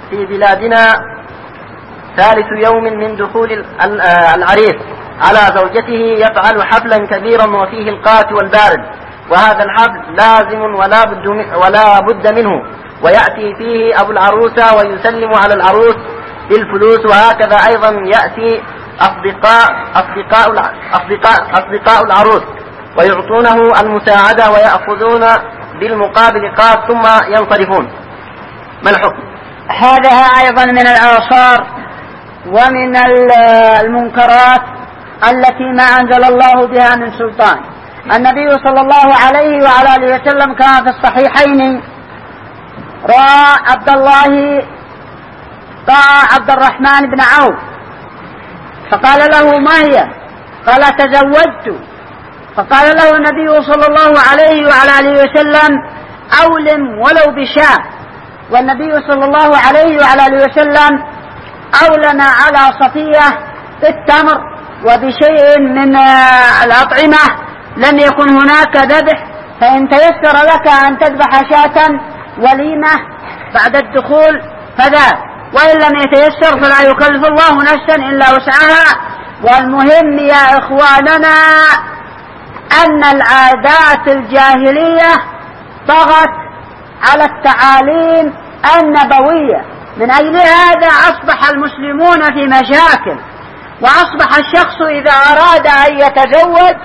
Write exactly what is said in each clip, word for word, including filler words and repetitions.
في بلادنا ثالث يوم من دخول العريس على زوجته يفعل حفلا كبيرا وفيه القات والبارد، وهذا الحفل لازم ولا بد ولا بد منه، ويأتي فيه أبو العروسة ويسلم على العروس بالفلوس، وهكذا أيضا يأتي أصدقاء أصدقاء أصدقاء أصدقاء العروس ويعطونه المساعدة ويأخذون بالمقابل قات ثم ينصرفون. ما الحكم؟ هذا أيضا من الآثار ومن المنكرات التي ما أنزل الله بها من سلطان. النبي صلى الله عليه وعلى آله وسلم كان في الصحيحين رأى عبد الله رأى عبد الرحمن بن عوف فقال له: ما هي؟ قال: تزوجت. فقال له النبي صلى الله عليه وعلى آله وسلم: أولم ولو بشاة. والنبي صلى الله عليه وعلى آله وسلم أولم على صفية بالتمر وبشيء من الأطعمة، لم يكن هناك ذبح، فإن تيسر لك أن تذبح شاة وليمة بعد الدخول فذا، وإن لم يتيسر فلا يكلف الله نفسا إلا وسعها. والمهم يا إخواننا أن العادات الجاهلية طغت على التعاليم النبوية، من أجل هذا أصبح المسلمون في مشاكل، وأصبح الشخص إذا أراد أن يتزوج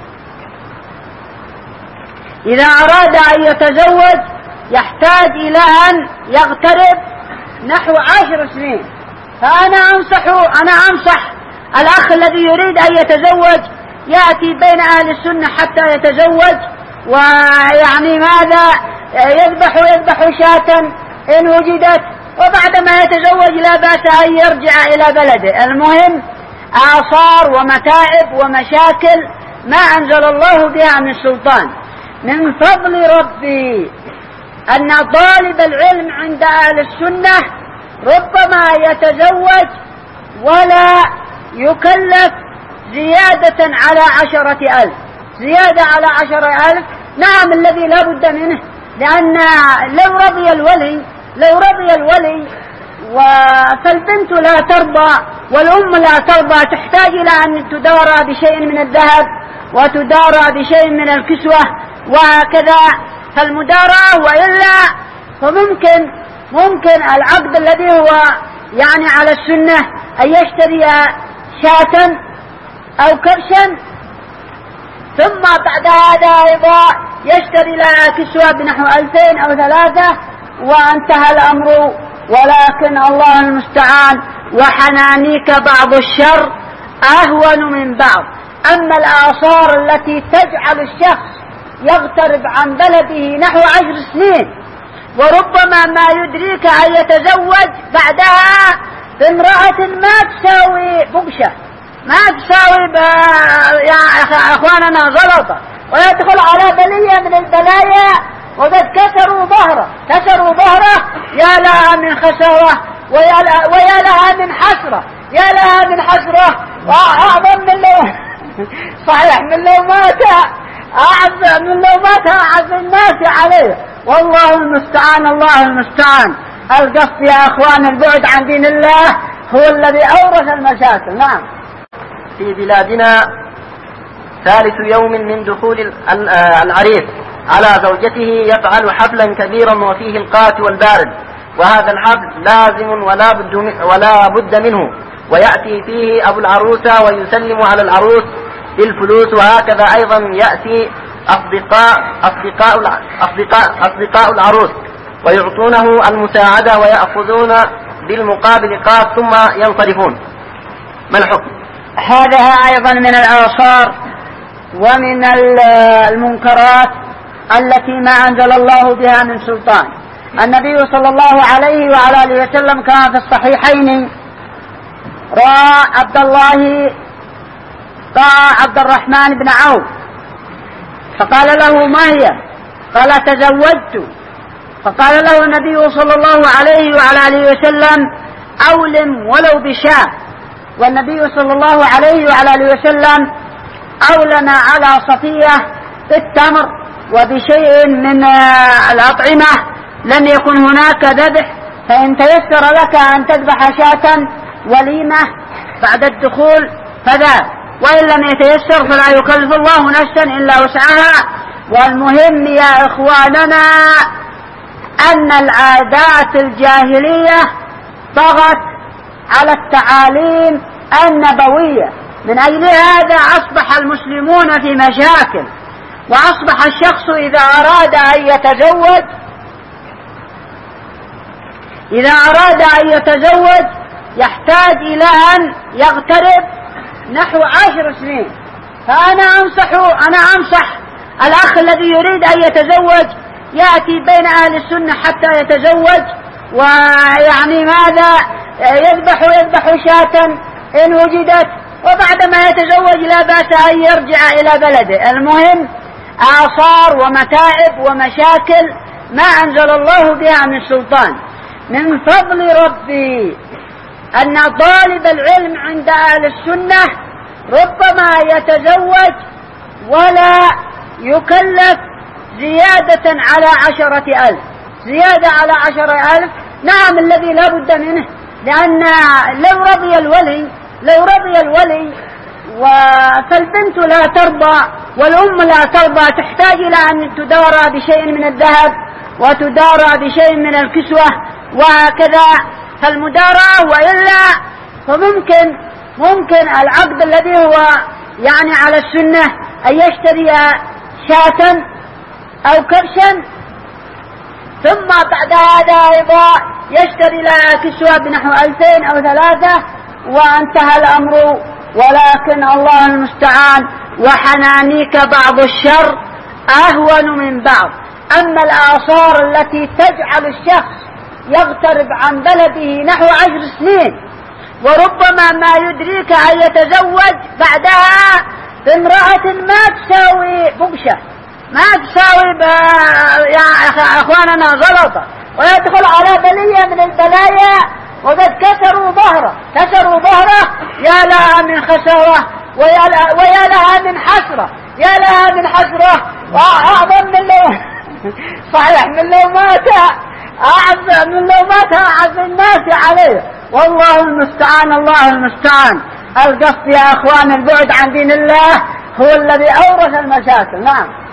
إذا أراد أن يتزوج يحتاج إلى أن يغترب نحو عشر سنين. فأنا أنصح أنا أنصح الأخ الذي يريد أن يتزوج يأتي بين أهل السنة حتى يتزوج، ويعني ماذا يذبح يذبح شاة إن وجدت، وبعدما يتزوج لا بأس أن يرجع إلى بلده. المهم آثار ومتاعب ومشاكل ما أنزل الله بها من سلطان. من فضل ربي أن طالب العلم عند أهل السنة ربما يتزوج ولا يكلف زيادة على عشرة ألف زيادة على عشرة ألف نعم، الذي لا بد منه، لأن لو رضي الولي لو رضي الولي فالبنت لا ترضى والأم لا ترضى، تحتاج إلى أن تدارى بشيء من الذهب وتدارى بشيء من الكسوة وهكذا، فالمداراة، وإلا فممكن ممكن العقد الذي هو يعني على السنة أن يشتري شاة أو كبشا، ثم بعد هذا أيضا يشتري لها كسوة بنحو ألفين أو ثلاثة وانتهى الأمر. ولكن الله المستعان، وحنانيك بعض الشر أهون من بعض. أما الآثار التي تجعل الشخص يغترب عن بلده نحو عشر سنين، وربما ما يدريك أن يتزوج بعدها بامرأة ما تساوي بقشة، ما تساوي ب... يا أخواننا غلطة، ويدخل على بلية من البلايا وقد كسروا ظهره كسروا ظهره يا لها من خسارة ويا لها, ويا لها من حسرة يا لها من حسرة وأعظم من لو صحيح من لو مات أعظم من لو مات أعظم الناس عليه. والله المستعان الله المستعان. القصد يا أخوان البعد عن دين الله هو الذي أورث المشاكل. نعم. في بلادنا ثالث يوم من دخول العريس على زوجته يفعل حفلا كبيرا وفيه القات والبارد، وهذا الحفل لازم ولا بد ولا بد منه، ويأتي فيه أبو العروسة ويسلم على العروس بالفلوس، وهكذا أيضا يأتي أصدقاء أصدقاء أصدقاء أصدقاء العروس ويعطونه المساعدة ويأخذون بالمقابل قات ثم ينصرفون. ما الحكم؟ هذا أيضا من الآثار ومن المنكرات التي ما أنزل الله بها من سلطان. النبي صلى الله عليه وعلى آله وسلم كان في الصحيحين رأى عبد الله رأى عبد الرحمن بن عوف فقال له: ما هي؟ قال: تزوجت. فقال له النبي صلى الله عليه وعلى آله وسلم: أولم ولو بشاة. والنبي صلى الله عليه وعلى آله وسلم أولم على صفية بالتمر وبشيء من الأطعمة، لم يكن هناك ذبح، فإن تيسر لك أن تذبح شاة وليمة بعد الدخول فذا، وإن لم يتيسر فلا يكلف الله نفسا إلا وسعها. والمهم يا إخواننا أن العادات الجاهلية طغت على التعاليم النبوية، من أجل هذا أصبح المسلمون في مشاكل، وأصبح الشخص إذا أراد أن يتزوج إذا أراد أن يتزوج يحتاج إلى أن يغترب نحو عشر سنين. فأنا أنصح أنا أنصح الأخ الذي يريد أن يتزوج يأتي بين أهل السنة حتى يتزوج، ويعني ماذا يذبح يذبح شاة إن وجدت، وبعدما يتزوج لا بأس أن يرجع إلى بلده. المهم آثار ومتاعب ومشاكل ما أنزل الله بها من سلطان. من فضل ربي أن طالب العلم عند أهل السنة ربما يتزوج ولا يكلف زيادة على عشرة ألف زيادة على عشرة ألف نعم الذي لا بد منه، لأن لو رضي الولي لو رضي الولي فالبنت لا ترضى والأم لا ترضى، تحتاج إلى أن تدارى بشيء من الذهب وتدارى بشيء من الكسوة وكذا، فالمداراة، وإلا فممكن ممكن العقد الذي هو يعني على السنة أن يشتري شاة أو كبشا، ثم بعد هذا أيضا يشتري لها كسوة بنحو ألفين أو ثلاثة وانتهى الأمر. ولكن الله المستعان، وحنانيك بعض الشر أهون من بعض. أما الآثار التي تجعل الشخص يغترب عن بلده نحو عشر سنين، وربما ما يدريك أن يتزوج بعدها بامرأة ما تساوي بقشة، ما تساوي يا أخواننا غلطة، ويدخل على بلية من البلايا وقد كسروا ظهره كسروا ظهره يا لها من خسارة ويا, ويا لها من حسرة يا لها من حسرة وأعظم من لو صحيح من لو مات أعظم من لو مات أعظم الناس عليه. والله المستعان الله المستعان. القصد يا أخوان البعد عن دين الله هو الذي أورث المشاكل. نعم.